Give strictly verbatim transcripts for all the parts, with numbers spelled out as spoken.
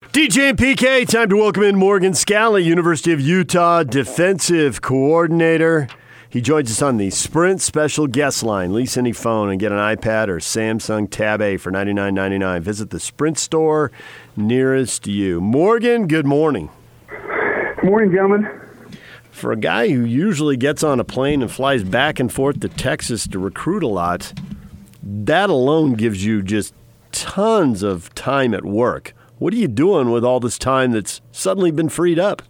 D J and P K, time to welcome in Morgan Scalley, University of Utah defensive coordinator. He joins us on the Sprint special guest line. Lease any phone and get an iPad or Samsung Tab A for ninety-nine ninety-nine. Visit the Sprint store nearest you. Morgan, good morning. Good morning, gentlemen. For a guy who usually gets on a plane and flies back and forth to Texas to recruit a lot, that alone gives you just tons of time at work. What are you doing with all this time that's suddenly been freed up?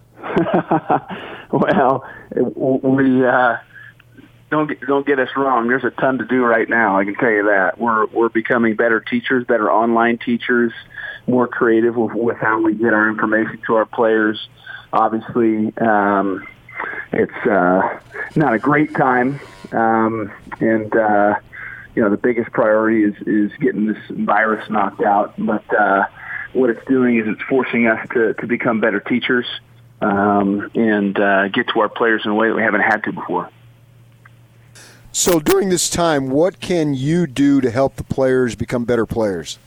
Well, we uh, don't get, don't get us wrong. There's a ton to do right now. I can tell you that we're we're becoming better teachers, better online teachers, more creative with, with how we get our information to our players. Obviously, um, it's uh, not a great time, um, and uh, you know the biggest priority is is getting this virus knocked out, but. Uh, What it's doing is it's forcing us to, to become better teachers um, and uh, get to our players in a way that we haven't had to before. So during this time, what can you do to help the players become better players?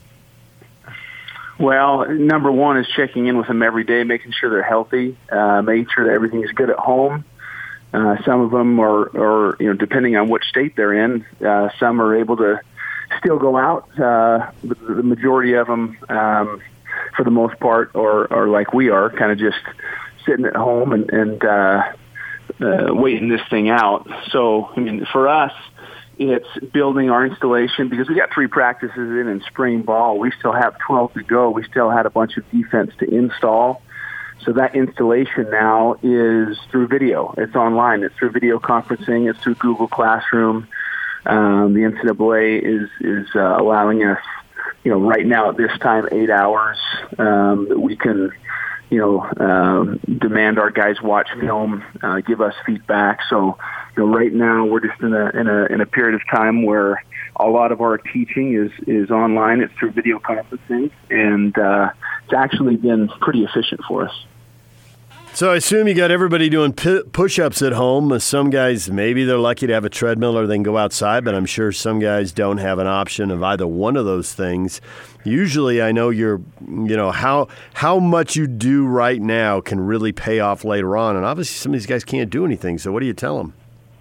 Well, number one is checking in with them every day, making sure they're healthy, uh, making sure that everything is good at home. Uh, some of them are, are, you know, depending on which state they're in, uh, some are able to still go out. Uh, the, the majority of them, um, for the most part, or, or like we are, kind of just sitting at home and, and uh, uh, waiting this thing out. So, I mean, for us, it's building our installation because we got three practices in in spring ball. We still have twelve to go. We still had a bunch of defense to install. So that installation now is through video. It's online. It's through video conferencing. It's through Google Classroom. Um, the N C double A is is uh, allowing us, you know, right now at this time, eight hours um, that we can, you know, um, demand our guys watch film, uh, give us feedback. So, you know, right now we're just in a in a in a period of time where a lot of our teaching is is online. It's through video conferencing, and uh, it's actually been pretty efficient for us. So I assume you got everybody doing p- push-ups at home. Some guys, maybe they're lucky to have a treadmill or they can go outside, but I'm sure some guys don't have an option of either one of those things. Usually I know you're, you know, how how much you do right now can really pay off later on, and obviously some of these guys can't do anything, so what do you tell them?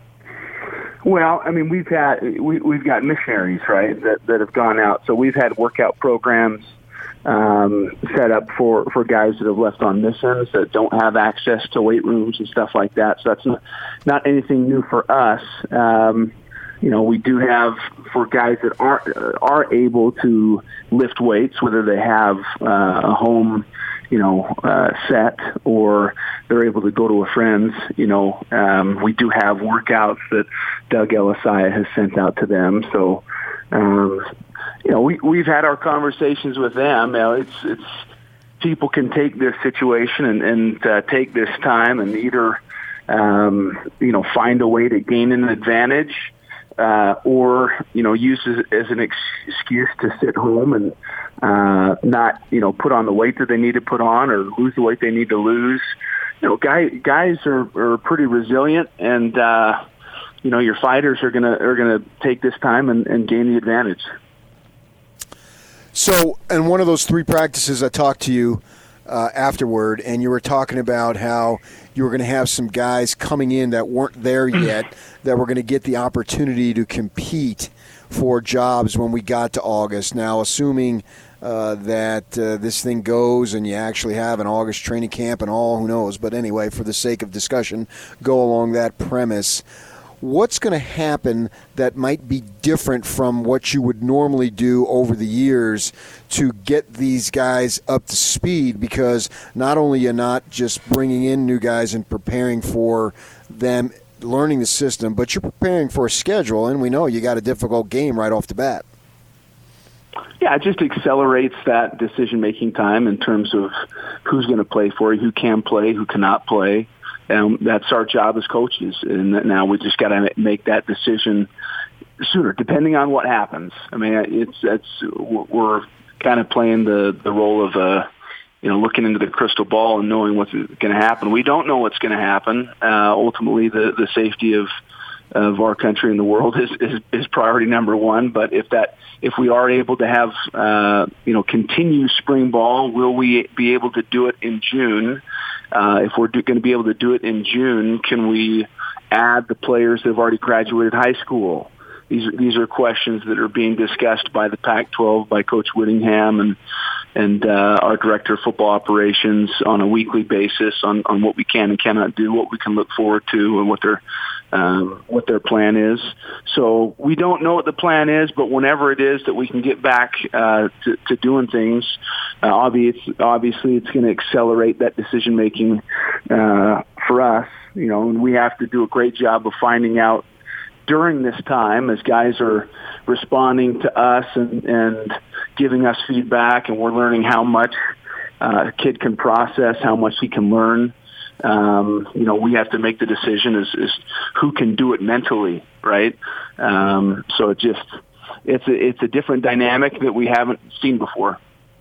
Well, I mean, we've had, we, we've got missionaries, right, that, that have gone out. So we've had workout programs Um, set up for, for guys that have left on missions that don't have access to weight rooms and stuff like that. So that's not, not anything new for us. Um, you know, we do have for guys that aren't are able to lift weights, whether they have uh, a home, you know, uh, set or they're able to go to a friend's. You know, um, we do have workouts that Doug Ellisai has sent out to them. So. Um, You know, we, we've had our conversations with them. You know, it's, it's people can take this situation and, and uh, take this time and either, um, you know, find a way to gain an advantage uh, or, you know, use it as an ex- excuse to sit home and uh, not, you know, put on the weight that they need to put on or lose the weight they need to lose. You know, guys, guys are, are pretty resilient, and, uh, you know, your fighters are going to are gonna take this time and, and gain the advantage. So, in one of those three practices, I talked to you uh, afterward, and you were talking about how you were going to have some guys coming in that weren't there yet that were going to get the opportunity to compete for jobs when we got to August. Now, assuming uh, that uh, this thing goes and you actually have an August training camp and all, who knows. But anyway, for the sake of discussion, go along that premise. What's going to happen that might be different from what you would normally do over the years to get these guys up to speed? Because not only you're not just bringing in new guys and preparing for them learning the system, but you're preparing for a schedule, and we know you got a difficult game right off the bat. Yeah, it just accelerates that decision-making time in terms of who's going to play for you, who can play, who cannot play. And that's our job as coaches. And now we just got to make that decision sooner, depending on what happens. I mean, it's it's we're kind of playing the, the role of, uh, you know, looking into the crystal ball and knowing what's going to happen. We don't know what's going to happen. Uh, ultimately, the, the safety of of our country and the world is, is, is priority number one. But if that, if we are able to have, uh, you know, continue spring ball, will we be able to do it in June? Uh, if we're going to be able to do it in June, can we add the players that have already graduated high school? These are, these are questions that are being discussed by the Pac twelve, by Coach Whittingham and and uh, our director of football operations on a weekly basis on, on what we can and cannot do, what we can look forward to, and what their um, what their plan is. So we don't know what the plan is, but whenever it is that we can get back uh, to, to doing things, uh, obviously, obviously it's going to accelerate that decision making uh, for us. You know, and we have to do a great job of finding out during this time as guys are responding to us and, and giving us feedback, and we're learning how much uh, a kid can process, how much he can learn. Um, you know, we have to make the decision as, as who can do it mentally, right? Um, so it just, it's a, it's a different dynamic that we haven't seen before.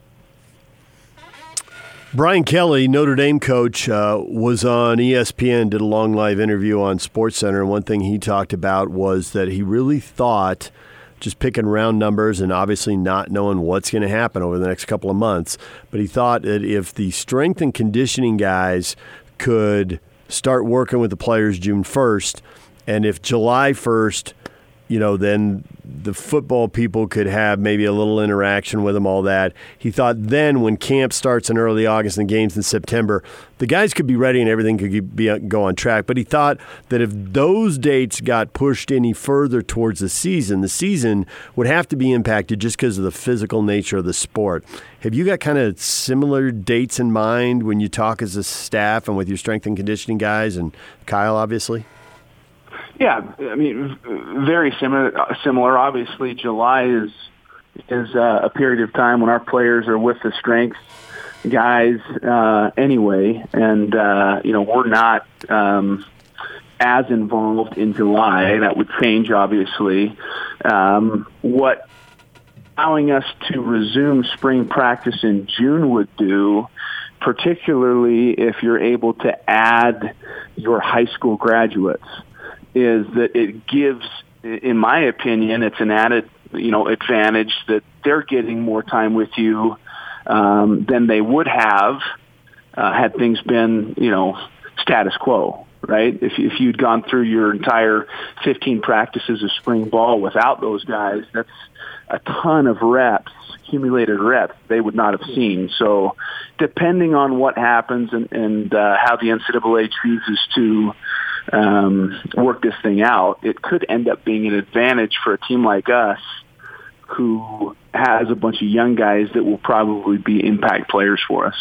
Brian Kelly, Notre Dame coach, uh, was on E S P N, did a long live interview on SportsCenter, and one thing he talked about was that he really thought, just picking round numbers and obviously not knowing what's going to happen over the next couple of months, but he thought that if the strength and conditioning guys could start working with the players June first, and if July first, you know, then the football people could have maybe a little interaction with them, all that. He thought then when camp starts in early August and games in September, the guys could be ready and everything could be go on track. But he thought that if those dates got pushed any further towards the season, the season would have to be impacted just because of the physical nature of the sport. Have you got kind of similar dates in mind when you talk as a staff and with your strength and conditioning guys and Kyle, obviously? Yeah, I mean, very similar. Similar. Obviously, July is is uh, a period of time when our players are with the strength guys uh, anyway, and uh, you know we're not um, as involved in July. That would change, obviously. Um, what allowing us to resume spring practice in June would do, particularly if you're able to add your high school graduates, is that it gives, in my opinion, it's an added, you know, advantage that they're getting more time with you um, than they would have uh, had things been, you know, status quo, right? If, if you'd gone through your entire fifteen practices of spring ball without those guys, that's a ton of reps, accumulated reps they would not have seen. So depending on what happens and, and uh, how the N C double A chooses to Um, work this thing out, it could end up being an advantage for a team like us who has a bunch of young guys that will probably be impact players for us.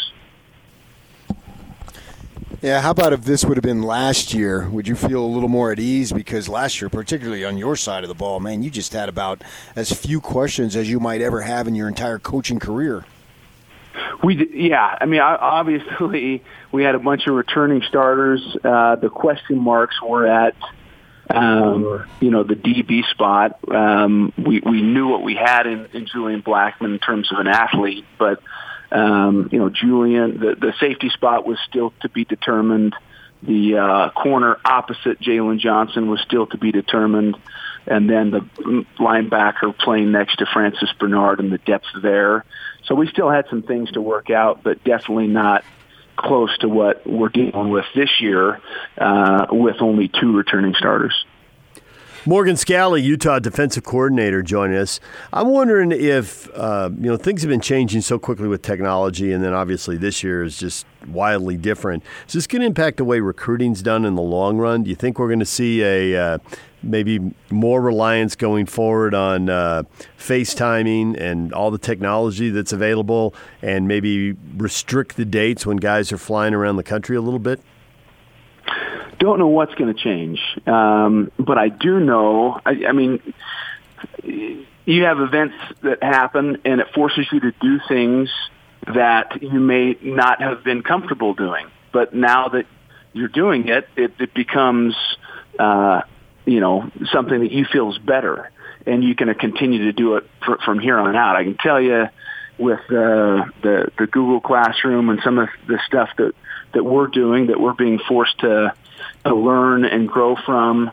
Yeah, how about if this would have been last year? Would you feel a little more at ease? Because last year, particularly on your side of the ball, man, you just had about as few questions as you might ever have in your entire coaching career. We yeah, I mean, obviously we had a bunch of returning starters. Uh, the question marks were at, um, you know, the D B spot. Um, we we knew what we had in, in Julian Blackmon in terms of an athlete, but um, you know, Julian, the the safety spot was still to be determined. The uh, corner opposite Jalen Johnson was still to be determined. And then the linebacker playing next to Francis Bernard and the depth there. So we still had some things to work out, but definitely not close to what we're dealing with this year uh, with only two returning starters. Morgan Scalley, Utah defensive coordinator, joining us. I'm wondering if, uh, you know, things have been changing so quickly with technology, and then obviously this year is just wildly different. Is this going to impact the way recruiting's done in the long run? Do you think we're going to see a uh, maybe more reliance going forward on uh, FaceTiming and all the technology that's available, and maybe restrict the dates when guys are flying around the country a little bit? Don't know what's going to change, um, but I do know, I, I mean, you have events that happen, and it forces you to do things that you may not have been comfortable doing. But now that you're doing it, it, it becomes, uh, you know, something that you feel is better, and you can continue to do it fr- from here on out. I can tell you with uh, the, the Google Classroom and some of the stuff that, that we're doing, that we're being forced to to learn and grow from,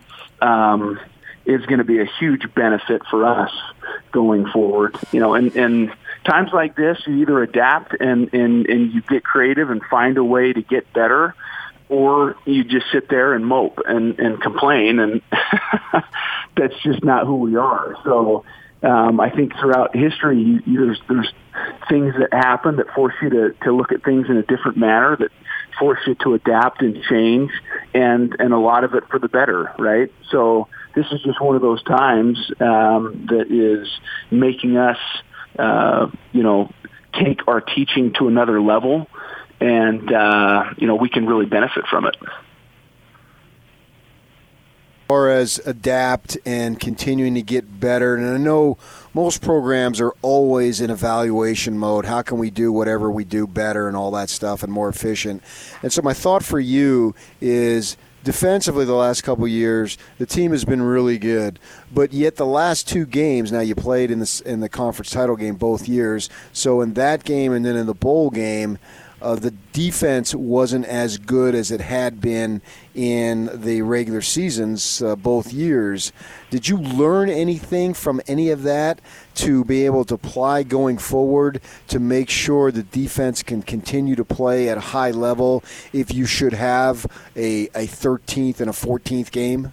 um, is going to be a huge benefit for us going forward. You know, and, and times like this, you either adapt and, and, and you get creative and find a way to get better, or you just sit there and mope and, and complain, and that's just not who we are. So um, I think throughout history, you, you, there's, there's things that happen that force you to, to look at things in a different manner, that force you to adapt and change, and, and a lot of it for the better, right? So this is just one of those times um, that is making us, uh, you know, take our teaching to another level, and, uh, you know, we can really benefit from it. Or as adapt and continuing to get better. And I know most programs are always in evaluation mode. How can we do whatever we do better and all that stuff and more efficient? And so my thought for you is, defensively the last couple of years, the team has been really good. But yet the last two games, now you played in the, in the conference title game both years. So in that game and then in the bowl game, Uh, the defense wasn't as good as it had been in the regular seasons uh, both years. Did you learn anything from any of that to be able to apply going forward to make sure the defense can continue to play at a high level if you should have a, a thirteenth and a fourteenth game?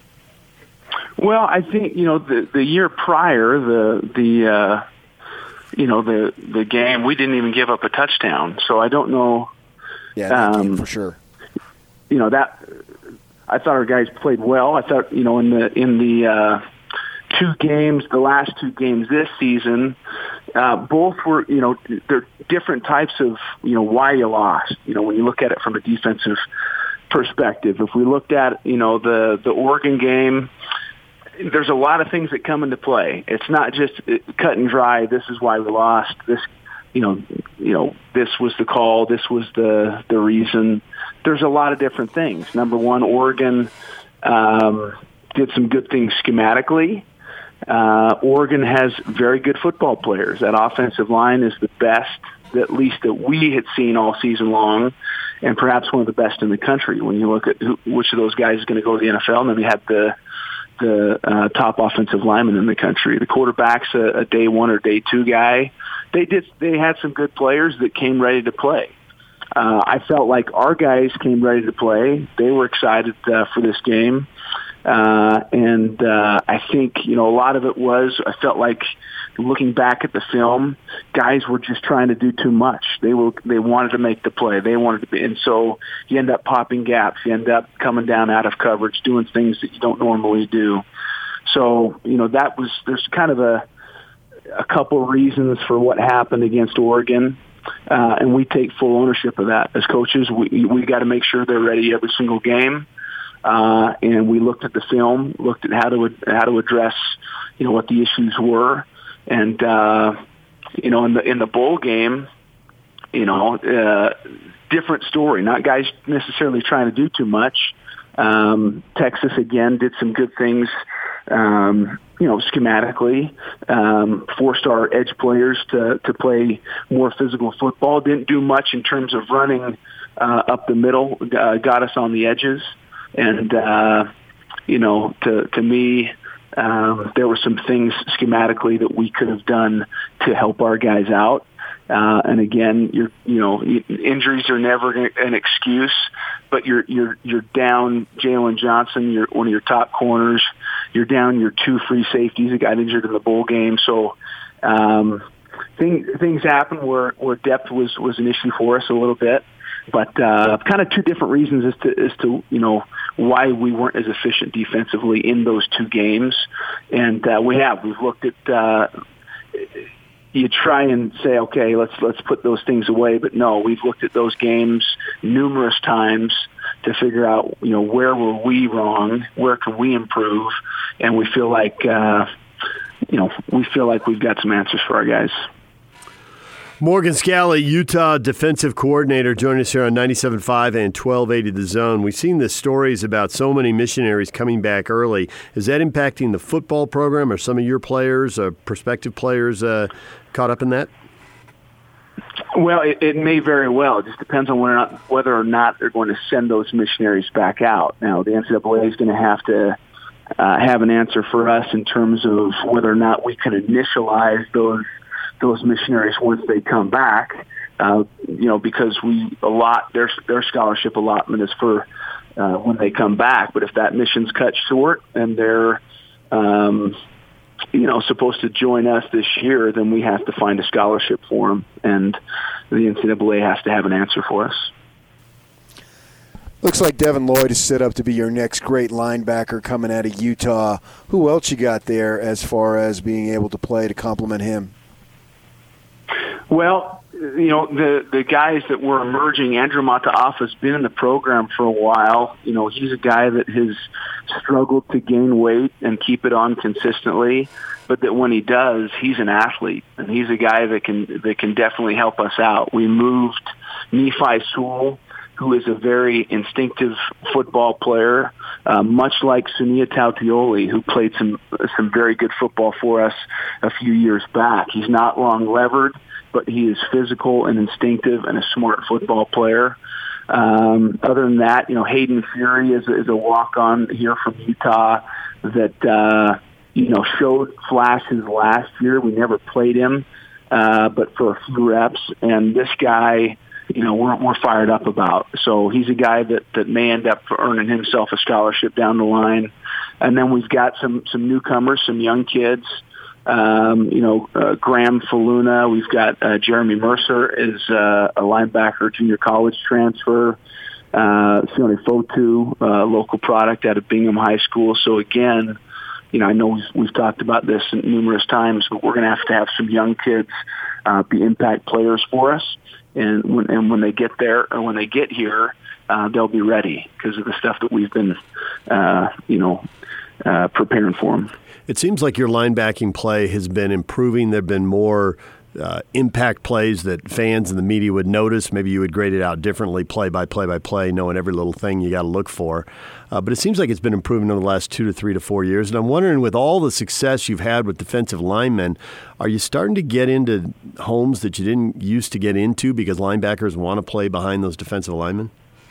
Well, I think, you know, the, the year prior, the the uh you know, the, the game, we didn't even give up a touchdown. So I don't know. Yeah, that um, game for sure. You know, that I thought our guys played well. I thought, you know, in the, in the uh, two games, the last two games this season, uh, both were, you know, they're different types of, you know, why you lost. You know, when you look at it from a defensive perspective, if we looked at, you know, the, the Oregon game, there's a lot of things that come into play. It's not just cut and dry. This is why we lost. This, you know, you know, this was the call. This was the the reason. There's a lot of different things. Number one, Oregon um, did some good things schematically. Uh, Oregon has very good football players. That offensive line is the best, at least that we had seen all season long, and perhaps one of the best in the country. When you look at who, which of those guys is going to go to the N F L, and then we had the the uh, top offensive lineman in the country. The quarterback's a, a day one or day two guy. They did. They had some good players that came ready to play. Uh, I felt like our guys came ready to play. They were excited uh, for this game. Uh, and uh, I think, you know, a lot of it was, I felt like looking back at the film, guys were just trying to do too much. They were, they wanted to make the play. They wanted to be, and so you end up popping gaps. You end up coming down out of coverage, doing things that you don't normally do. So, you know, that was, there's kind of a, a couple of reasons for what happened against Oregon. Uh, and we take full ownership of that. As coaches, we, we got to make sure they're ready every single game. Uh, and we looked at the film, looked at how to how to address, you know, what the issues were, and uh, you know, in the in the bowl game, you know, uh, different story. Not guys necessarily trying to do too much. Um, Texas again did some good things, um, you know, schematically. Um, forced our edge players to to play more physical football. Didn't do much in terms of running uh, up the middle. Uh, got us on the edges. And, uh, you know, to, to me, um, there were some things schematically that we could have done to help our guys out. Uh, and again, you're, you know, injuries are never an excuse, but you're, you're, you're down Jalen Johnson, you're one of your top corners. You're down your two free safeties that got injured in the bowl game. So, um, things, things happened where, where depth was, was an issue for us a little bit. But uh, kind of two different reasons as to, as to, you know, why we weren't as efficient defensively in those two games. And uh, we have. We've looked at uh, – you try and say, okay, let's let's put those things away. But, no, we've looked at those games numerous times to figure out, you know, where were we wrong, where can we improve. And we feel like, uh, you know, we feel like we've got some answers for our guys. Morgan Scalley, Utah defensive coordinator, joining us here on ninety-seven point five and twelve eighty The Zone. We've seen the stories about so many missionaries coming back early. Is that impacting the football program? Are some of your players, uh, prospective players, uh, caught up in that? Well, it, it may very well. It just depends on whether or, not, whether or not they're going to send those missionaries back out. Now, the N C double A is going to have to uh, have an answer for us in terms of whether or not we can initialize those those missionaries once they come back. Uh, you know, because we a lot their their scholarship allotment is for uh, when they come back. But if that mission's cut short and they're um, you know supposed to join us this year, then we have to find a scholarship for them, and the N C double A has to have an answer for us. Looks like Devin Lloyd is set up to be your next great linebacker coming out of Utah. Who else you got there as far as being able to play to complement him? Well, you know, the the guys that were emerging, Andrew Mataafa has been in the program for a while. You know, he's a guy that has struggled to gain weight and keep it on consistently, but that when he does, he's an athlete, and he's a guy that can that can definitely help us out. We moved Nephi Sewell, who is a very instinctive football player, uh, much like Sunia Tautioli, who played some some very good football for us a few years back. He's not long-levered, but he is physical and instinctive and a smart football player. Um, other than that, you know, Hayden Fury is, is a walk-on here from Utah that, uh, you know, showed flashes last year. We never played him, uh, but for a few reps. And this guy, you know, we're, we're fired up about. So he's a guy that, that may end up earning himself a scholarship down the line. And then we've got some, some newcomers, some young kids. Um, you know, uh, Graham Faluna. We've got uh, Jeremy Mercer is uh, a linebacker, junior college transfer. Uh, Sione Fotu, uh, local product out of Bingham High School. So again, you know, I know we've, we've talked about this numerous times, but we're going to have to have some young kids uh, be impact players for us. And when, and when they get there, or when they get here, uh, they'll be ready because of the stuff that we've been, uh, you know, uh, preparing for them. It seems like your linebacking play has been improving. There have been more uh, impact plays that fans and the media would notice. Maybe you would grade it out differently, play by play by play, knowing every little thing you got to look for. Uh, but it seems like it's been improving over the last two to three to four years. And I'm wondering, with all the success you've had with defensive linemen, are you starting to get into homes that you didn't used to get into because linebackers want to play behind those defensive linemen?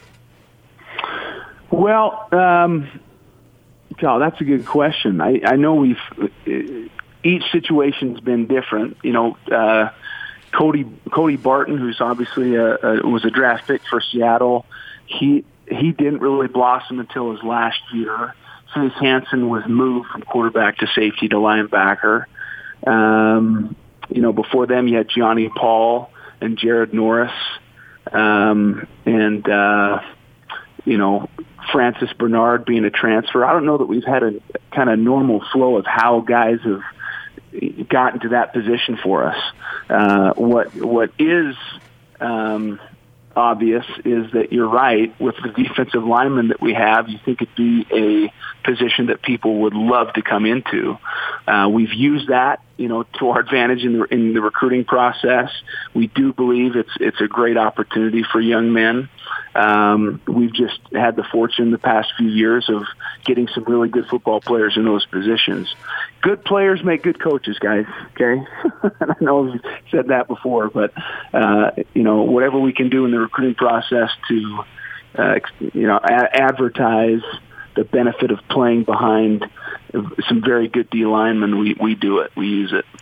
Well, um, Cal, that's a good question. I, I know we've each situation's been different. You know, uh, Cody Cody Barton, who's obviously a, a, was a draft pick for Seattle, he he didn't really blossom until his last year. Chase Hansen was moved from quarterback to safety to linebacker. Um, you know, before them, you had Johnny Paul and Jared Norris, um, and uh, you know, Francis Bernard being a transfer. I don't know that we've had a kind of normal flow of how guys have gotten to that position for us. Uh, what what is um, obvious is that you're right. With the defensive linemen that we have, you think it'd be a position that people would love to come into. Uh, we've used that, you know, to our advantage in the, in the recruiting process. We do believe it's it's a great opportunity for young men. Um, we've just had the fortune the past few years of getting some really good football players in those positions. Good players make good coaches, guys. Okay, I know you've said that before, but uh, you know, whatever we can do in the recruiting process to, uh, you know, a- advertise the benefit of playing behind some very good D linemen, we we do it. We use it.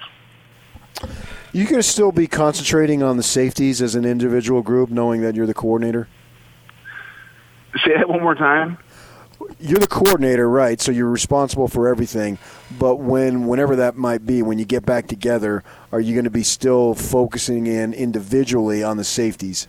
You going to still be concentrating on the safeties as an individual group, knowing that you're the coordinator? Say that one more time. You're the coordinator, right? So you're responsible for everything. But when, whenever that might be, when you get back together, are you going to be still focusing in individually on the safeties?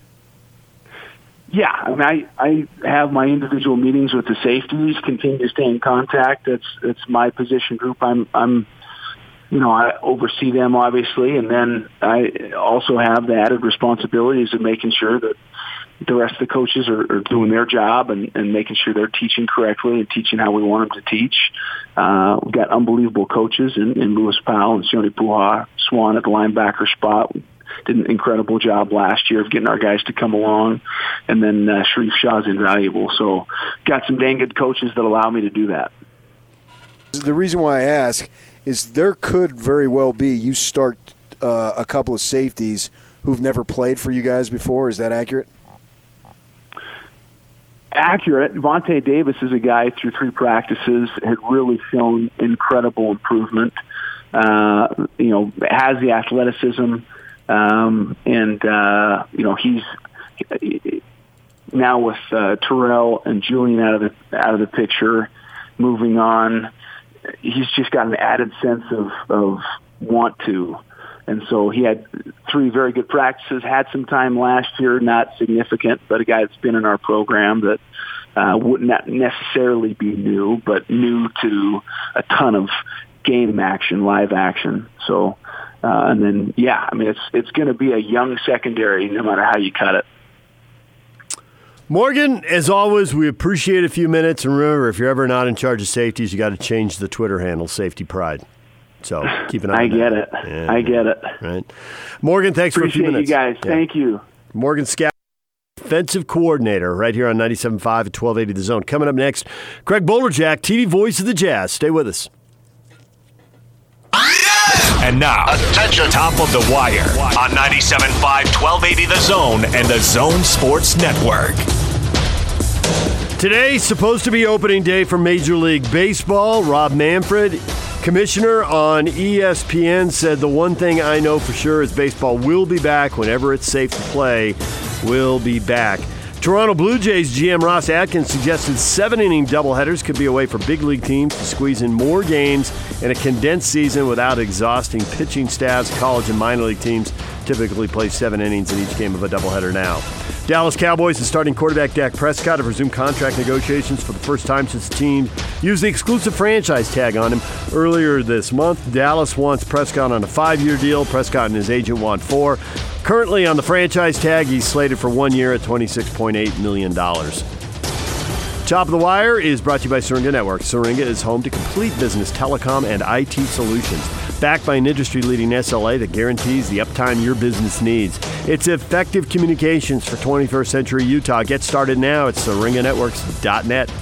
Yeah, I mean, I, I have my individual meetings with the safeties. Continue to stay in contact. That's that's my position group. I'm I'm, you know, I oversee them obviously, and then I also have the added responsibilities of making sure that the rest of the coaches are, are doing their job and, and making sure they're teaching correctly and teaching how we want them to teach. Uh, we've got unbelievable coaches in, in Lewis Powell and Sione Puha Swan at the linebacker spot. We did an incredible job last year of getting our guys to come along. And then uh, Sharif Shah's invaluable. So got some dang good coaches that allow me to do that. The reason why I ask is there could very well be you start uh, a couple of safeties who've never played for you guys before. Is that accurate? accurate. Vontae Davis is a guy through three practices had really shown incredible improvement. Uh, you know, has the athleticism, um, and uh, you know he's now with uh, Terrell and Julian out of the out of the picture, moving on. He's just got an added sense of of want to. And so he had three very good practices, had some time last year, not significant, but a guy that's been in our program that uh, wouldn't necessarily be new, but new to a ton of game action, live action. So, uh, and then, yeah, I mean, it's it's going to be a young secondary no matter how you cut it. Morgan, as always, we appreciate a few minutes. And remember, if you're ever not in charge of safeties, you got to change the Twitter handle, Safety Pride. So keep an eye I on that. get it. Yeah, I get it. Right. Morgan, thanks Appreciate for a few minutes. you guys. Yeah. Thank you. Morgan Scout, offensive coordinator, right here on ninety-seven point five at twelve eighty The Zone. Coming up next, Craig Bolerjack, T V voice of the Jazz. Stay with us. And now, attention, top of the wire on ninety-seven point five, twelve eighty The Zone and the Zone Sports Network. Today's supposed to be opening day for Major League Baseball. Rob Manfred, commissioner on E S P N, said the one thing I know for sure is baseball will be back whenever it's safe to play. Will be back. Toronto Blue Jays G M Ross Atkins suggested seven-inning doubleheaders could be a way for big league teams to squeeze in more games in a condensed season without exhausting pitching staffs. College and minor league teams typically play seven innings in each game of a doubleheader now. Dallas Cowboys and starting quarterback Dak Prescott have resumed contract negotiations for the first time since the team used the exclusive franchise tag on him earlier this month. Dallas wants Prescott on a five-year deal. Prescott and his agent want four. Currently on the franchise tag, he's slated for one year at twenty-six point eight million dollars. Top of the Wire is brought to you by Syringa Network. Syringa is home to complete business telecom and I T solutions, backed by an industry-leading S L A that guarantees the uptime your business needs. It's effective communications for twenty-first century Utah. Get started now at syringa networks dot net.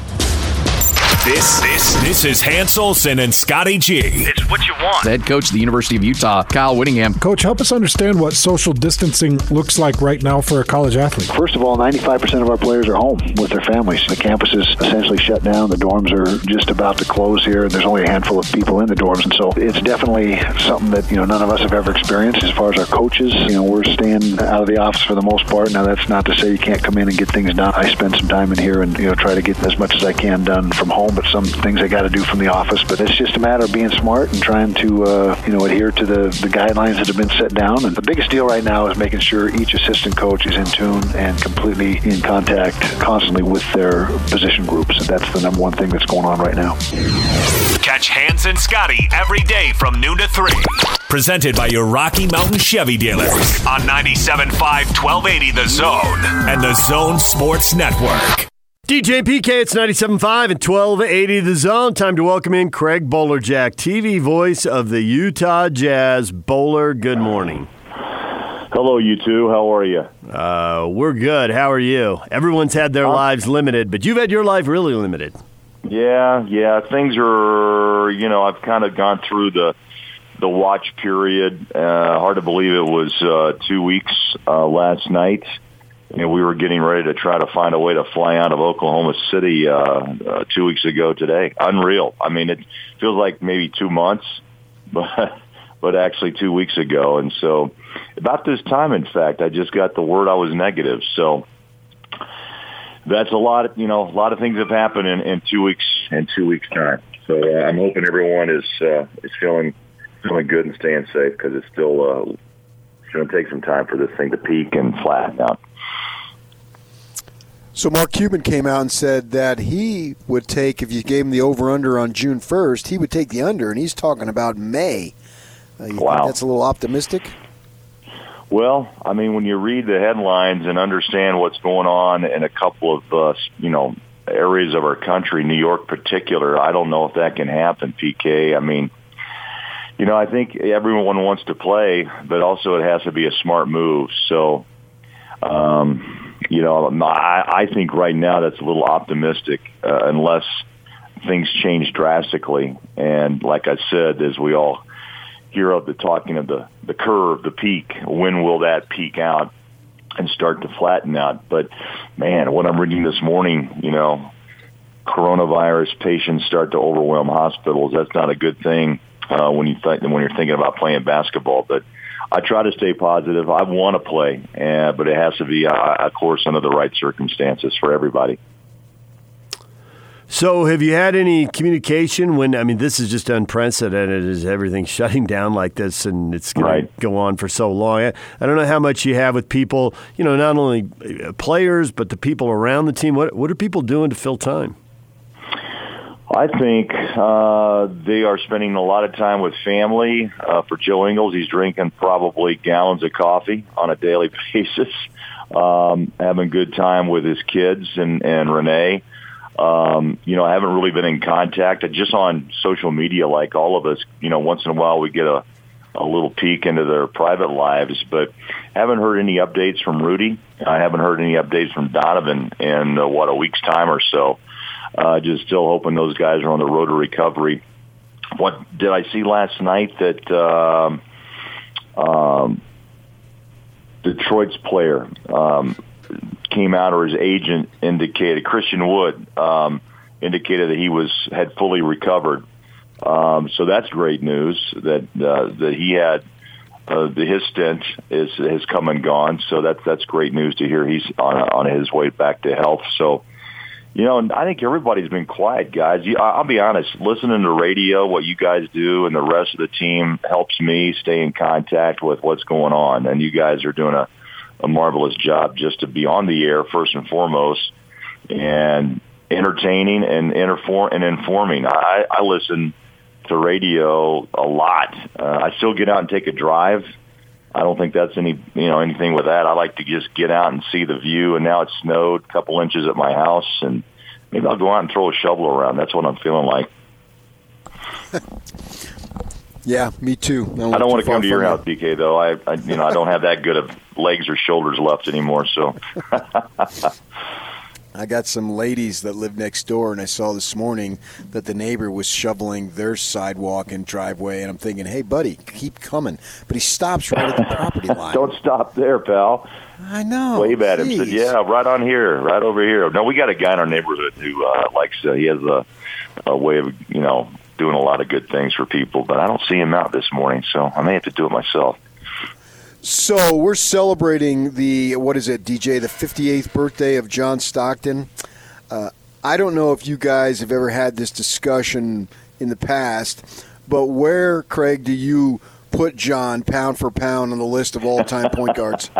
This, this, this is Hans Olsen and Scotty G. It's what you want. The head coach of the University of Utah, Kyle Whittingham. Coach, help us understand what social distancing looks like right now for a college athlete. First of all, ninety-five percent of our players are home with their families. The campus is essentially shut down. The dorms are just about to close here. There's only a handful of people in the dorms, and so it's definitely something that, you know, none of us have ever experienced. As far as our coaches, you know, we're staying out of the office for the most part. Now, that's not to say you can't come in and get things done. I spend some time in here and, you know, try to get as much as I can done from home, but some things I got to do from the office. But it's just a matter of being smart and trying to, uh, you know, adhere to the, the guidelines that have been set down. And the biggest deal right now is making sure each assistant coach is in tune and completely in contact constantly with their position groups. And that's the number one thing that's going on right now. Catch Hans and Scotty every day from noon to three. Presented by your Rocky Mountain Chevy dealers on ninety-seven point five, twelve eighty The Zone and the Zone Sports Network. D J P K, it's ninety-seven point five and twelve eighty The Zone. Time to welcome in Craig Bolerjack, T V voice of the Utah Jazz. Bowler, good morning. Hello, you two. How are you? Uh, we're good. How are you? Everyone's had their uh, lives limited, but you've had your life really limited. Yeah, yeah. Things are, you know, I've kind of gone through the the watch period. Uh, hard to believe it was uh, two weeks uh, last night. You know, we were getting ready to try to find a way to fly out of Oklahoma City uh, uh, two weeks ago today. Unreal. I mean, it feels like maybe two months, but but actually two weeks ago. And so about this time, in fact, I just got the word I was negative. So that's a lot of, you know, a lot of things have happened in, in two weeks, in two weeks' time. So uh, I'm hoping everyone is uh, is feeling feeling good and staying safe, because it's still uh, it's going to take some time for this thing to peak and flatten out. So Mark Cuban came out and said that he would take, if you gave him the over-under on June first, he would take the under, and he's talking about May. Uh, you wow. think that's a little optimistic? Well, I mean, when you read the headlines and understand what's going on in a couple of, uh, you know, areas of our country, New York particular, I don't know if that can happen, P K. I mean, you know, I think everyone wants to play, but also it has to be a smart move. So, um, you know, I, I think right now that's a little optimistic, uh, unless things change drastically. And like I said, as we all hear of the talking of the, the curve, the peak, when will that peak out? and start to flatten out. But, man, what I'm reading this morning, you know, coronavirus patients start to overwhelm hospitals. That's not a good thing uh, when, you th- when you're thinking about playing basketball. But I try to stay positive. I want to play, uh, but it has to be, uh, of course, under the right circumstances for everybody. So have you had any communication when, I mean, this is just unprecedented, is everything shutting down like this, and it's going right. to go on for so long. I, I don't know how much you have with people, you know, not only players, but the people around the team. What, what are people doing to fill time? I think uh, they are spending a lot of time with family. Uh, for Joe Ingles, he's drinking probably gallons of coffee on a daily basis, um, having a good time with his kids and, and Renee. Um, you know, I haven't really been in contact. Just on social media, like all of us, you know, once in a while we get a, a little peek into their private lives, but haven't heard any updates from Rudy. I haven't heard any updates from Donovan in, uh, what, a week's time or so. Uh, just still hoping those guys are on the road to recovery. What did I see last night that um, um, Detroit's player um, came out, or his agent indicated, Christian Wood um, indicated that he was had fully recovered. Um, so that's great news that uh, that he had uh, the, his stint is has come and gone. So that's that's great news to hear he's on on his way back to health. So. You know, I think everybody's been quiet, guys. I'll be honest, listening to radio, what you guys do, and the rest of the team helps me stay in contact with what's going on. And you guys are doing a, a marvelous job just to be on the air, first and foremost, and entertaining and, interform- and informing. I, I listen to radio a lot. Uh, I still get out and take a drive. I don't think that's any, you know, anything with that. I like to just get out and see the view. And now it's snowed a couple inches at my house, and maybe I'll go out and throw a shovel around. That's what I'm feeling like. Yeah, me too. I don't want to come to your house, B K. Though I, I, you know, I don't have that good of legs or shoulders left anymore. So. I got some ladies that live next door, and I saw this morning that the neighbor was shoveling their sidewalk and driveway, and I'm thinking, hey, buddy, keep coming. But he stops right at the property line. Don't stop there, pal. I know. Wave at him. Jeez. Said, yeah, right on here, right over here. No, we got a guy in our neighborhood who uh, likes, uh, he has a, a way of, you know, doing a lot of good things for people, but I don't see him out this morning, so I may have to do it myself. So we're celebrating the, what is it, D J, the fifty-eighth birthday of John Stockton. Uh, I don't know if you guys have ever had this discussion in the past, but where, Craig, do you put John pound for pound on the list of all-time point guards?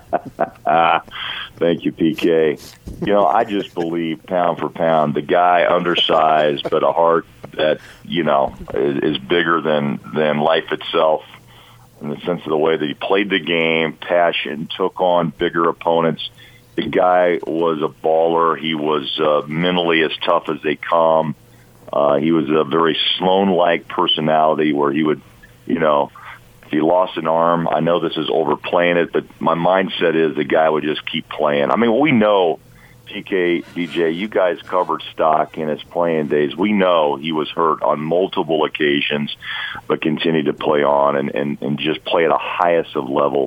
Thank you, P K. You know, I just believe pound for pound, the guy undersized, but a heart that, you know, is, is bigger than, than life itself. In the sense of the way that he played the game, passion, took on bigger opponents. The guy was a baller. He was uh, mentally as tough as they come. Uh, he was a very Sloan-like personality where he would, you know, if he lost an arm, I know this is overplaying it, but my mindset is the guy would just keep playing. I mean, we know, P K, D J, you guys covered Stock in his playing days. We know he was hurt on multiple occasions, but continued to play on and, and, and just play at the highest of levels.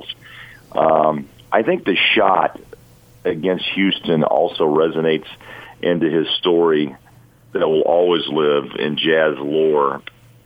Um, I think the shot against Houston also resonates into his story that will always live in Jazz lore.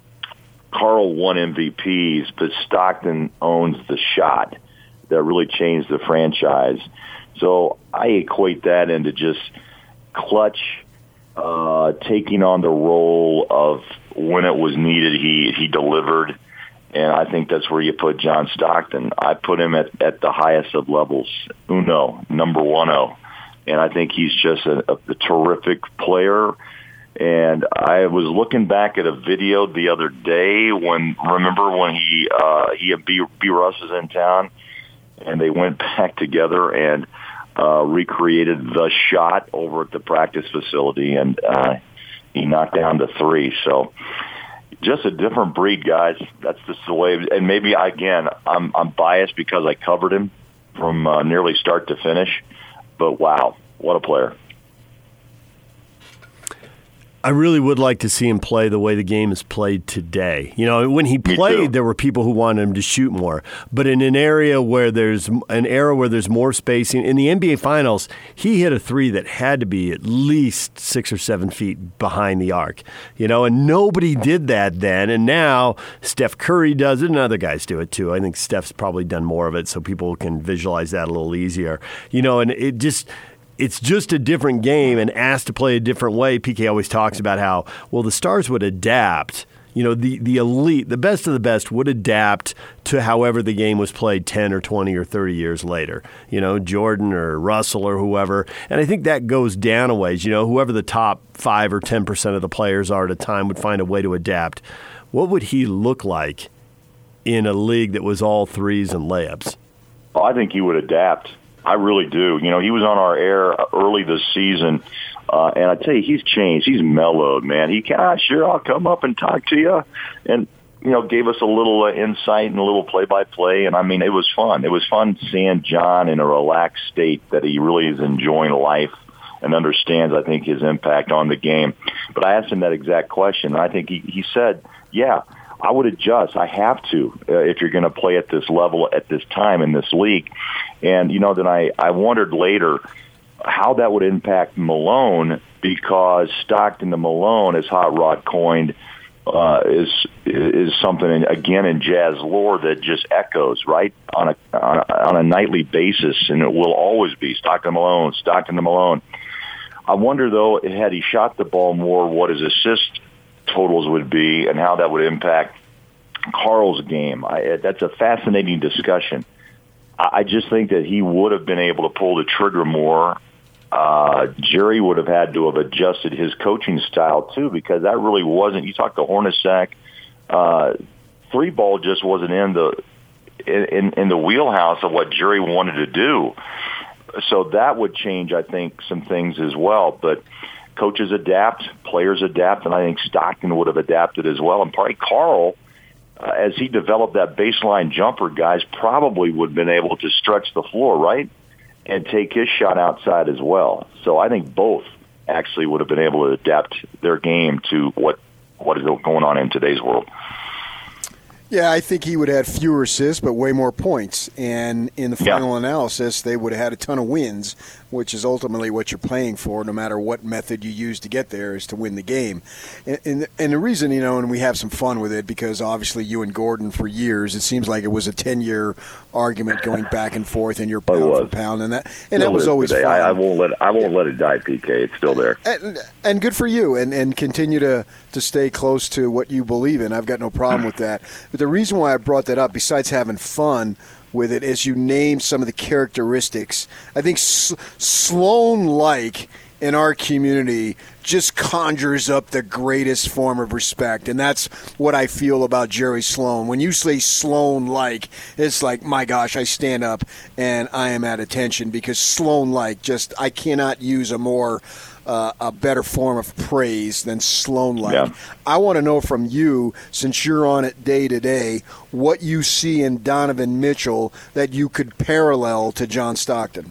Karl won M V Ps, but Stockton owns the shot that really changed the franchise. So I equate that into just clutch, uh, taking on the role of when it was needed, he he delivered. And I think that's where you put John Stockton. I put him at, at the highest of levels, uno, number one-oh. And I think he's just a, a, a terrific player. And I was looking back at a video the other day when, remember when he uh, he and B, B. Russ was in town, and they went back together and uh, recreated the shot over at the practice facility, and uh, he knocked down the three. So just a different breed, guys. That's just the way. And maybe, again, I'm, I'm biased because I covered him from uh, nearly start to finish. But, wow, what a player. I really would like to see him play the way the game is played today. You know, when he played, there were people who wanted him to shoot more. But in an area where there's an era where there's more spacing, in the N B A Finals, he hit a three that had to be at least six or seven feet behind the arc. You know, and nobody did that then. And now Steph Curry does it, and other guys do it too. I think Steph's probably done more of it, so people can visualize that a little easier. You know, and it just. It's just a different game, and asked to play a different way. P K always talks about how, well, the stars would adapt. You know, the, the elite, the best of the best would adapt to however the game was played ten or twenty or thirty years later. You know, Jordan or Russell or whoever. And I think that goes down a ways. You know, whoever the top five or ten percent of the players are at a time would find a way to adapt. What would he look like in a league that was all threes and layups? Oh, I think he would adapt. I really do. You know, he was on our air early this season, uh, and I tell you, he's changed. He's mellowed, man. He can, ah, sure, I'll come up and talk to you, and you know, gave us a little uh, insight and a little play-by-play. And I mean, it was fun. It was fun seeing John in a relaxed state that he really is enjoying life and understands, I think, his impact on the game. But I asked him that exact question, and I think he, he said, "Yeah, I would adjust. I have to uh, if you're going to play at this level at this time in this league." And, you know, then I, I wondered later how that would impact Malone, because Stockton to Malone, as Hot Rod coined, uh, is is something, again, in Jazz lore that just echoes, right, on a, on a, on a nightly basis, and it will always be Stockton to Malone, Stockton to Malone. I wonder, though, had he shot the ball more, what his assist totals would be and how that would impact Karl's game. I, that's a fascinating discussion. I just think that he would have been able to pull the trigger more. Uh, Jerry would have had to have adjusted his coaching style, too, because that really wasn't – you talk to Hornacek, uh, three ball just wasn't in the in, in the wheelhouse of what Jerry wanted to do. So that would change, I think, some things as well. But coaches adapt, players adapt, and I think Stockton would have adapted as well. And probably Karl – Uh, as he developed that baseline jumper, guys probably would have been able to stretch the floor, right, and take his shot outside as well. So I think both actually would have been able to adapt their game to what, what is going on in today's world. Yeah, I think he would have had fewer assists but way more points. And in the final yeah. analysis, they would have had a ton of wins, which is ultimately what you're playing for, no matter what method you use to get there, is to win the game. And, and, and the reason, you know, and we have some fun with it, because obviously you and Gordon for years, it seems like it was a ten-year argument going back and forth in your pound for pound. And that and that was always today. fun. I, I won't let I won't let it die, P K. It's still there. And, and good for you, and, and continue to, to stay close to what you believe in. I've got no problem with that. But the reason why I brought that up, besides having fun with it, is you named some of the characteristics. I think S- Sloan-like in our community just conjures up the greatest form of respect, and that's what I feel about Jerry Sloan. When you say Sloan-like, it's like, my gosh, I stand up and I am at attention, because Sloan-like, just, I cannot use a more Uh, a better form of praise than Sloan-like. Yeah. I want to know from you, since you're on it day to day, what you see in Donovan Mitchell that you could parallel to John Stockton.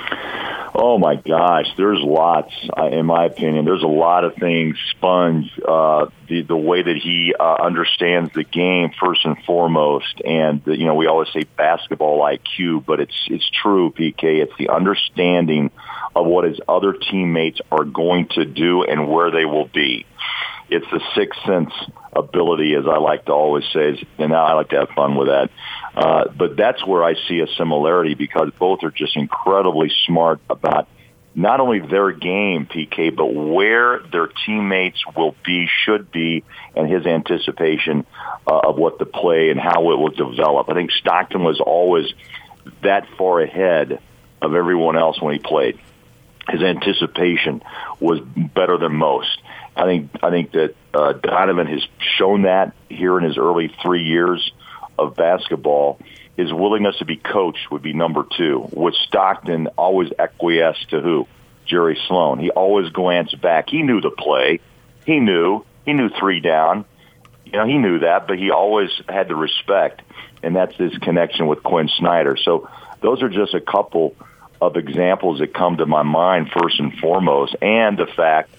Oh, my gosh, there's lots, uh, in my opinion. There's a lot of things. Sponge, uh, the, the way that he uh, understands the game, first and foremost. And, the, you know, we always say basketball I Q, but it's it's true, P K. It's the understanding of what his other teammates are going to do and where they will be. It's the sixth sense ability, as I like to always say, and now I like to have fun with that. Uh, but that's where I see a similarity, because both are just incredibly smart about not only their game, P K, but where their teammates will be, should be, and his anticipation uh, of what the play and how it will develop. I think Stockton was always that far ahead of everyone else when he played. His anticipation was better than most. I think I think that uh, Donovan has shown that here in his early three years of basketball. His willingness to be coached would be number two. With Stockton, always acquiesced to who? Jerry Sloan. He always glanced back. He knew the play. He knew. He knew three down. You know, he knew that, but he always had the respect, and that's his connection with Quinn Snyder. So those are just a couple of examples that come to my mind first and foremost, and the fact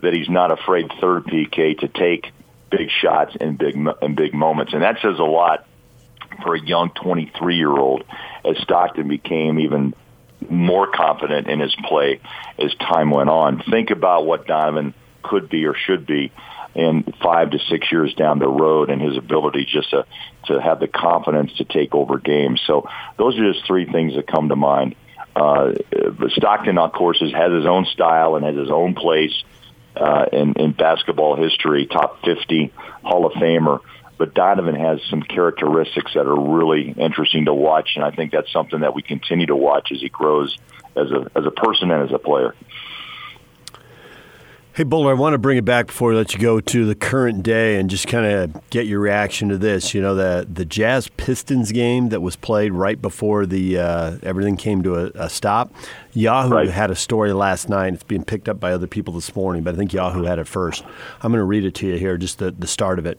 that he's not afraid third P K to take big shots in big in big moments, and that says a lot for a young twenty-three-year-old as Stockton became even more confident in his play as time went on. Think about what Donovan could be or should be in five to six years down the road, and his ability just to, to have the confidence to take over games. So those are just three things that come to mind. Uh, Stockton, of course, has his own style and has his own place uh, in, in basketball history, top fifty Hall of Famer. But Donovan has some characteristics that are really interesting to watch, and I think that's something that we continue to watch as he grows as a as a person and as a player. Hey, Bowler, I want to bring it back before we let you go to the current day and just kind of get your reaction to this. You know, the the Jazz Pistons game that was played right before the uh, everything came to a, a stop. Yahoo right. had a story last night. It's being picked up by other people this morning, but I think Yahoo had it first. I'm going to read it to you here, just the, the start of it.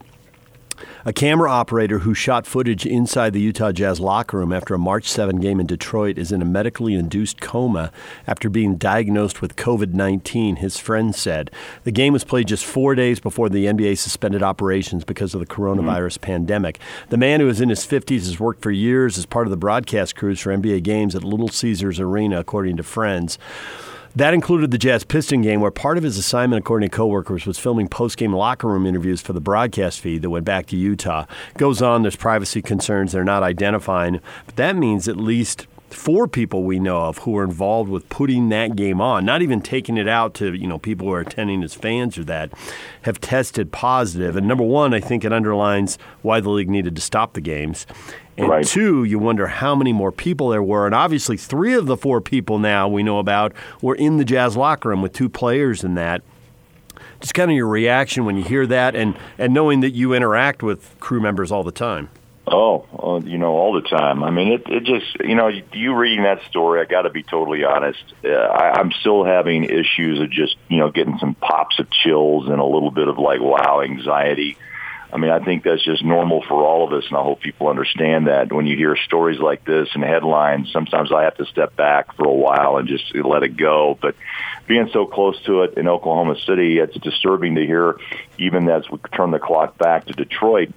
A camera operator who shot footage inside the Utah Jazz locker room after a March seventh game in Detroit is in a medically induced coma after being diagnosed with covid nineteen, his friend said. The game was played just four days before the N B A suspended operations because of the coronavirus mm-hmm. pandemic. The man, who is in his fifties, has worked for years as part of the broadcast crews for N B A games at Little Caesars Arena, according to friends. That included the Jazz Piston game, where part of his assignment, according to coworkers, was filming post-game locker room interviews for the broadcast feed that went back to Utah. Goes on, there's privacy concerns they're not identifying, but that means at least four people we know of who were involved with putting that game on, not even taking it out to, you know, people who are attending as fans or that, have tested positive. And number one, I think it underlines why the league needed to stop the games. And right. two, you wonder how many more people there were. And obviously three of the four people now we know about were in the Jazz locker room with two players in that. Just kind of your reaction when you hear that and, and knowing that you interact with crew members all the time. Oh, uh, you know, all the time. I mean, it, it just, you know, you reading that story, I got to be totally honest. Uh, I, I'm still having issues of just, you know, getting some pops of chills and a little bit of like, wow, anxiety. I mean, I think that's just normal for all of us, and I hope people understand that. When you hear stories like this and headlines, sometimes I have to step back for a while and just let it go. But being so close to it in Oklahoma City, it's disturbing to hear, even as we turn the clock back to Detroit.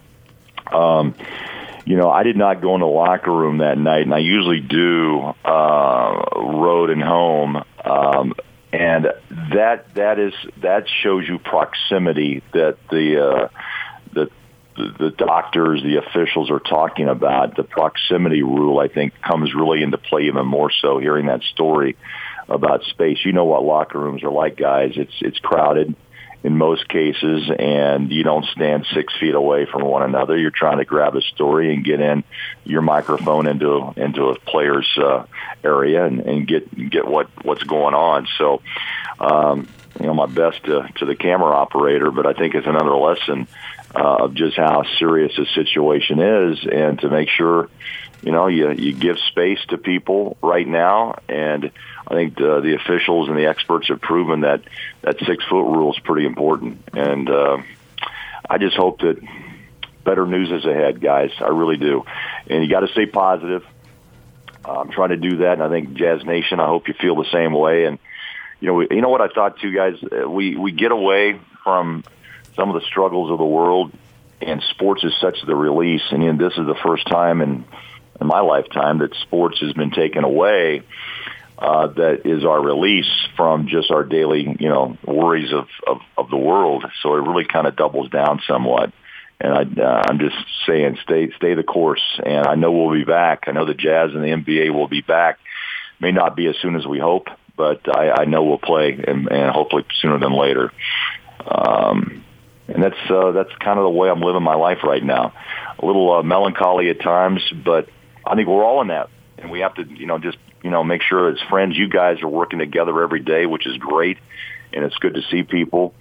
Um, you know, I did not go in the locker room that night, and I usually do uh, road and home. Um, and that that is that shows you proximity that the uh, the the doctors, the officials are talking about. The proximity rule, I think, comes really into play even more so hearing that story about space. You know what locker rooms are like, guys. It's it's crowded in most cases, and you don't stand six feet away from one another. You're trying to grab a story and get in your microphone into into a player's uh, area and, and get get what, what's going on. So, um, you know, my best to, to the camera operator, but I think it's another lesson uh, of just how serious the situation is, and to make sure, you know, you you give space to people right now. And I think the, the officials and the experts have proven that that six-foot rule is pretty important. And uh, I just hope that better news is ahead, guys. I really do. And you got to stay positive. Uh, I'm trying to do that, and I think Jazz Nation, I hope you feel the same way. And, you know, we, you know what I thought, too, guys? We, we get away from some of the struggles of the world, and sports is such the release. And you know, this is the first time in, in my lifetime that sports has been taken away. Uh, that is our release from just our daily, you know, worries of, of, of the world. So it really kind of doubles down somewhat. And I, uh, I'm just saying, stay stay the course. And I know we'll be back. I know the Jazz and the N B A will be back. May not be as soon as we hope, but I, I know we'll play, and, and hopefully sooner than later. Um, and that's uh, that's kind of the way I'm living my life right now. A little uh, melancholy at times, but I think we're all in that. And we have to, you know, just, you know, make sure as friends, you guys are working together every day, which is great. And it's good to see people.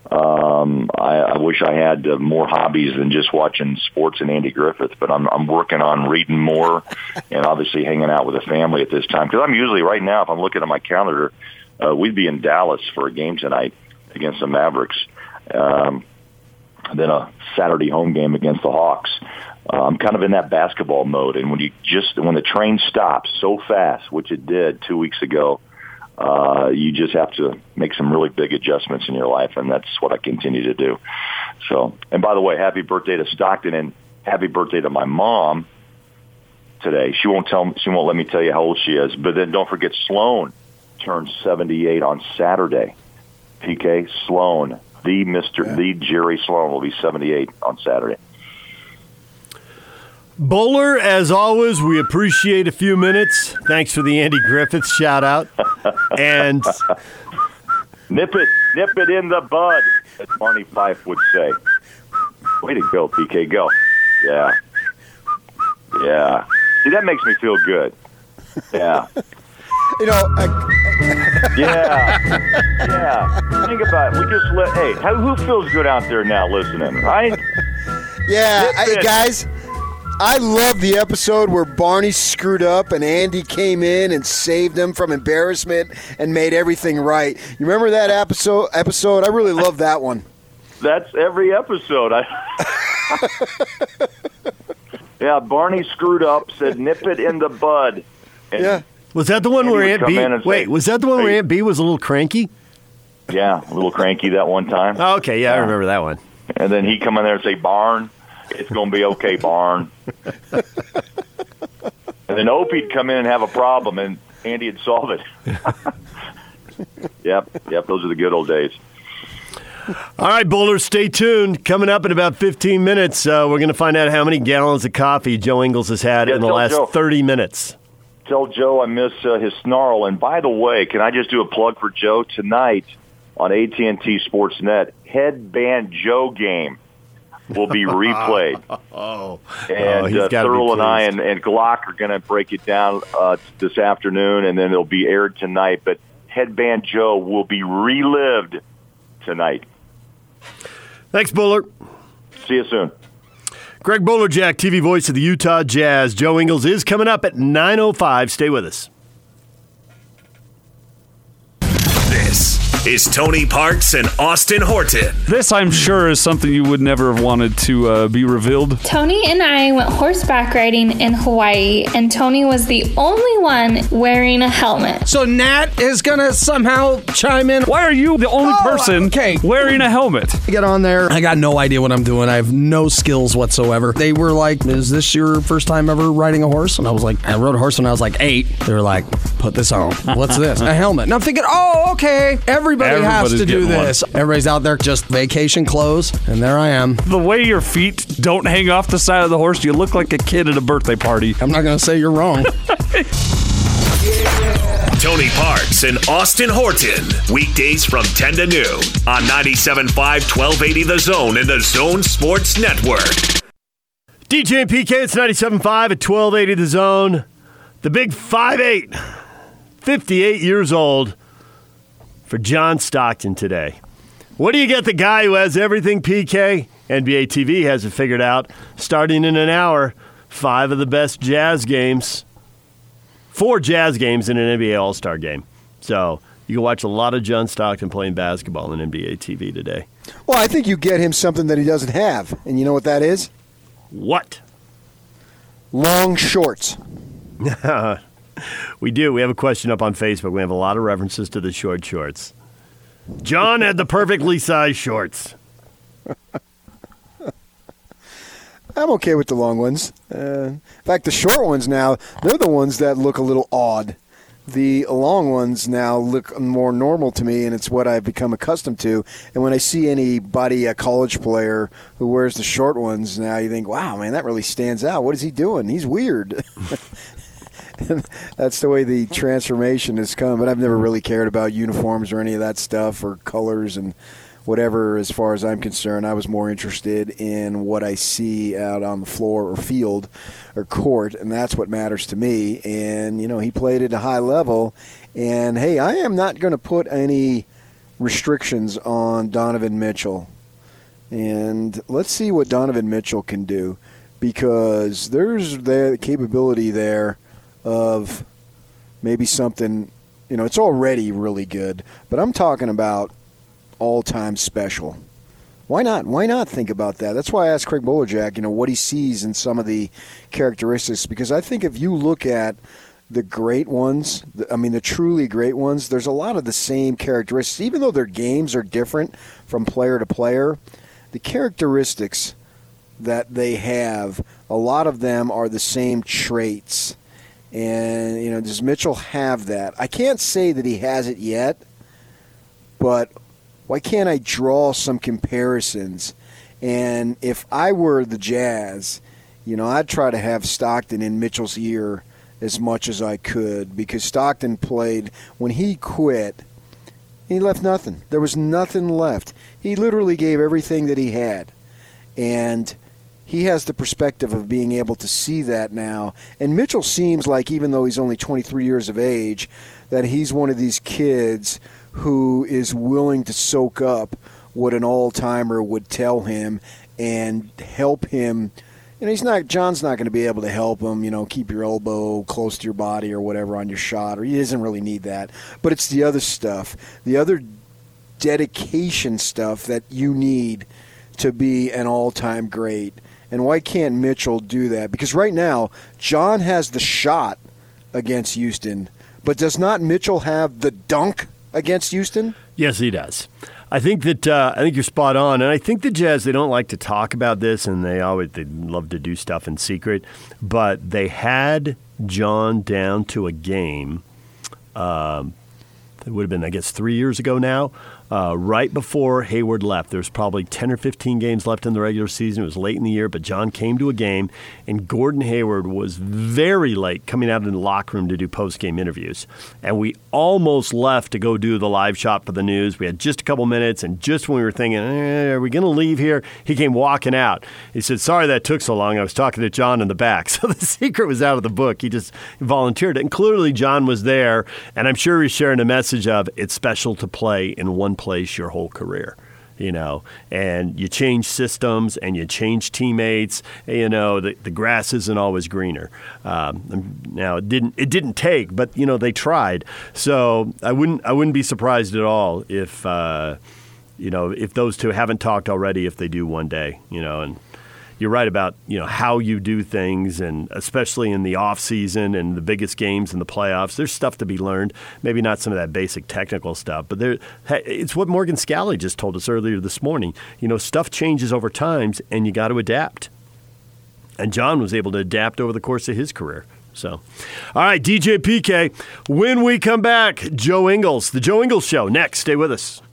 Um, I, I wish I had uh, more hobbies than just watching sports and Andy Griffith, but I'm, I'm working on reading more and obviously hanging out with the family at this time. Because I'm usually, right now, if I'm looking at my calendar, uh, we'd be in Dallas for a game tonight against the Mavericks. Um, then a Saturday home game against the Hawks. Uh, I'm kind of in that basketball mode, and when you just when the train stops so fast, which it did two weeks ago, uh, you just have to make some really big adjustments in your life, and that's what I continue to do. So, and by the way, happy birthday to Stockton, and happy birthday to my mom today. She won't tell. She won't let me tell you how old she is. But then don't forget, Sloan turns seventy-eight on Saturday. P K Sloan, the Mister Yeah. the Jerry Sloan, will be seventy-eight on Saturday. Bowler, as always, we appreciate a few minutes. Thanks for the Andy Griffiths shout out. And nip it, nip it in the bud, as Barney Fife would say. Way to go, P K. Go. Yeah. Yeah. See, that makes me feel good. Yeah. You know, I, yeah. Yeah. Think about it. We just let, hey, how, who feels good out there now listening, right? Yeah, I, guys, I love the episode where Barney screwed up and Andy came in and saved him from embarrassment and made everything right. You remember that episode? Episode? I really love that one. That's every episode. I Yeah, Barney screwed up, said nip it in the bud. And yeah. Was that the one Andy where Aunt B? Wait, say, was that the one hey, where Aunt B was a little cranky? Yeah, a little cranky that one time. Oh, okay, yeah, yeah, I remember that one. And then he'd come in there and say, Barn, it's going to be okay, Barn. And then Opie'd come in and have a problem, and Andy'd solve it. Yep, yep, those are the good old days. All right, Bowlers, stay tuned. Coming up in about fifteen minutes, uh, we're going to find out how many gallons of coffee Joe Ingles has had yeah, in the last Joe. thirty minutes. Tell Joe I miss uh, his snarl. And by the way, can I just do a plug for Joe tonight on A T and T Sportsnet? Headband Joe game will be replayed. oh, and oh, uh, Thurl and I and, and Glock are going to break it down uh, this afternoon, and then it'll be aired tonight. But Headband Joe will be relived tonight. Thanks, Bowler. See you soon. Greg Bowlerjack, T V voice of the Utah Jazz. Joe Ingles is coming up at nine oh five. Stay with us. This is Tony Parks and Austin Horton. This, I'm sure, is something you would never have wanted to uh, be revealed. Tony and I went horseback riding in Hawaii, and Tony was the only one wearing a helmet. So Nat is going to somehow chime in. Why are you the only oh, person okay. wearing a helmet? I get on there. I got no idea what I'm doing. I have no skills whatsoever. They were like, is this your first time ever riding a horse? And I was like, I rode a horse when I was like eight. They were like, put this on. What's this? A helmet. And I'm thinking, oh, okay. Everybody Everybody's has to do getting this. One. Everybody's out there just vacation clothes, and there I am. The way your feet don't hang off the side of the horse, you look like a kid at a birthday party. I'm not going to say you're wrong. Tony Parks and Austin Horton. Weekdays from ten to noon on ninety-seven point five, twelve eighty The Zone and The Zone Sports Network. D J and P K, it's ninety-seven point five at twelve eighty The Zone. The big five eight, fifty-eight years old for John Stockton today. What do you get the guy who has everything, P K? N B A T V has it figured out. Starting in an hour, five of the best Jazz games. Four Jazz games in an N B A All-Star game. So you can watch a lot of John Stockton playing basketball in N B A T V today. Well, I think you get him something that he doesn't have. And you know what that is? What? Long shorts. We do. We have a question up on Facebook. We have a lot of references to the short shorts. John had the perfectly sized shorts. I'm okay with the long ones. Uh, in fact, the short ones now, they're the ones that look a little odd. The long ones now look more normal to me, and it's what I've become accustomed to. And when I see anybody, a college player, who wears the short ones now, you think, wow, man, that really stands out. What is he doing? He's weird. That's the way the transformation has come. But I've never really cared about uniforms or any of that stuff or colors and whatever as far as I'm concerned. I was more interested in what I see out on the floor or field or court, and that's what matters to me. And, you know, he played at a high level. And, hey, I am not going to put any restrictions on Donovan Mitchell. And let's see what Donovan Mitchell can do, because there's the capability there of maybe something, you know, it's already really good, but I'm talking about all-time special. Why not? Why not think about that? That's why I asked Craig Bowlerjack, you know, what he sees in some of the characteristics, because I think if you look at the great ones, I mean, the truly great ones, there's a lot of the same characteristics. Even though their games are different from player to player, the characteristics that they have, a lot of them are the same traits. And, you know, does Mitchell have that? I can't say that he has it yet, but why can't I draw some comparisons? And if I were the Jazz, you know, I'd try to have Stockton in Mitchell's ear as much as I could, because Stockton played, when he quit, he left nothing. There was nothing left. He literally gave everything that he had. And he has the perspective of being able to see that now. And Mitchell seems like, even though he's only twenty-three years of age, that he's one of these kids who is willing to soak up what an all-timer would tell him and help him. You know, he's not. John's not going to be able to help him, you know, keep your elbow close to your body or whatever on your shot, or he doesn't really need that. But it's the other stuff, the other dedication stuff that you need to be an all-time great. And why can't Mitchell do that? Because right now, John has the shot against Houston, but does not Mitchell have the dunk against Houston? Yes, he does. I think that uh, I think you're spot on, and I think the Jazz, they don't like to talk about this, and they always they love to do stuff in secret. But they had John down to a game. Um, it would have been, I guess, three years ago now. Uh, right before Hayward left. There was probably ten or fifteen games left in the regular season. It was late in the year, but John came to a game, and Gordon Hayward was very late coming out in the locker room to do post-game interviews. And we almost left to go do the live shot for the news. We had just a couple minutes, and just when we were thinking, eh, are we going to leave here, he came walking out. He said, sorry that took so long. I was talking to John in the back. So the secret was out of the book. He just volunteered it. And clearly John was there, and I'm sure he's sharing a message of it's special to play in one place your whole career, you know, and you change systems and you change teammates. You know, the, the grass isn't always greener. Um, now it didn't it didn't take, but you know they tried. So I wouldn't I wouldn't be surprised at all if uh, you know if those two haven't talked already. If they do one day, you know, and. You're right about, you know, how you do things, and especially in the off season and the biggest games in the playoffs, there's stuff to be learned. Maybe not some of that basic technical stuff, but there, it's what Morgan Scally just told us earlier this morning. You know, stuff changes over time, and you got to adapt. And John was able to adapt over the course of his career. So, all right, D J P K. When we come back, Joe Ingles, the Joe Ingles Show. Next, stay with us.